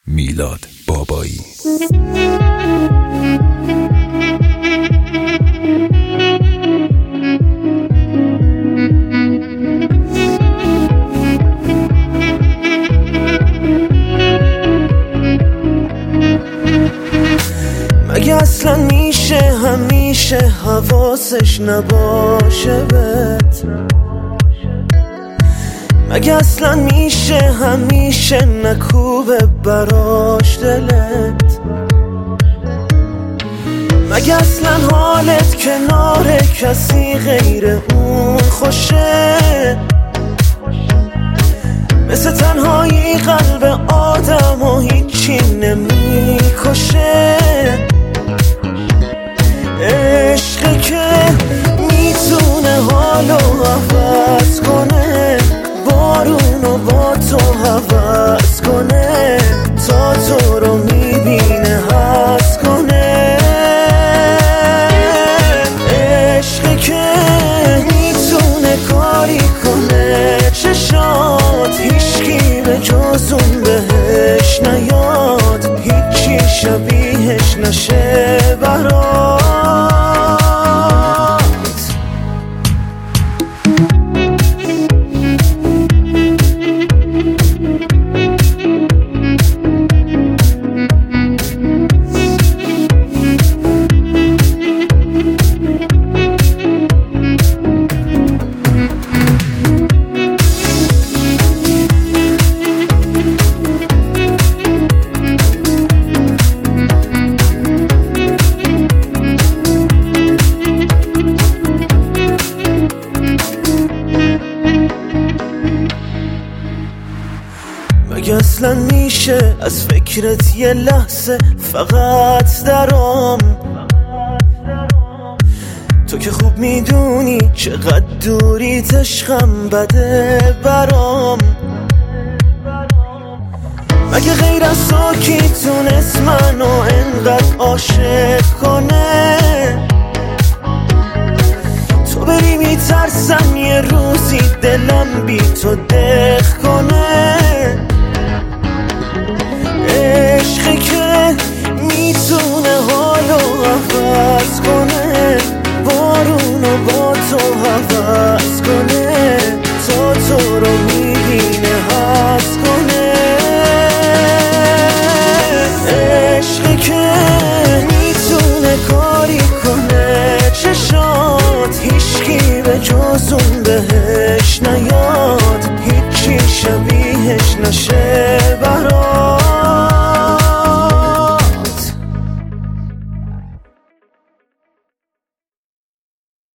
میلاد بابایی. مگه اصلا میشه همیشه حواسش نباشه بهت؟ مگه اصلا میشه همیشه نکوبه براش دلت؟ مگه اصلا حالت کنار کسی غیر اون خوشه؟ مثل تنهایی قلب آدم و هیچی نمیکشه. عشقی که میتونه حالو عوض کنه، بارونو با تو حوض کنه، تا تو رو میبینه حس کنه. عشقی که میتونه کاری کنه چشات هیچکی به جز اون بهش نیاد، هیچی شبیهش نشه برات. مگه اصلا میشه از فکرت یه لحظه فقط درام؟ تو که خوب میدونی چقدر دوریت عشقم بده برام. مگه غیر از تو کی تونست منو انقدر عاشق کنه؟ تو بری میترسم یه روزی دلم بی تو دق کنه.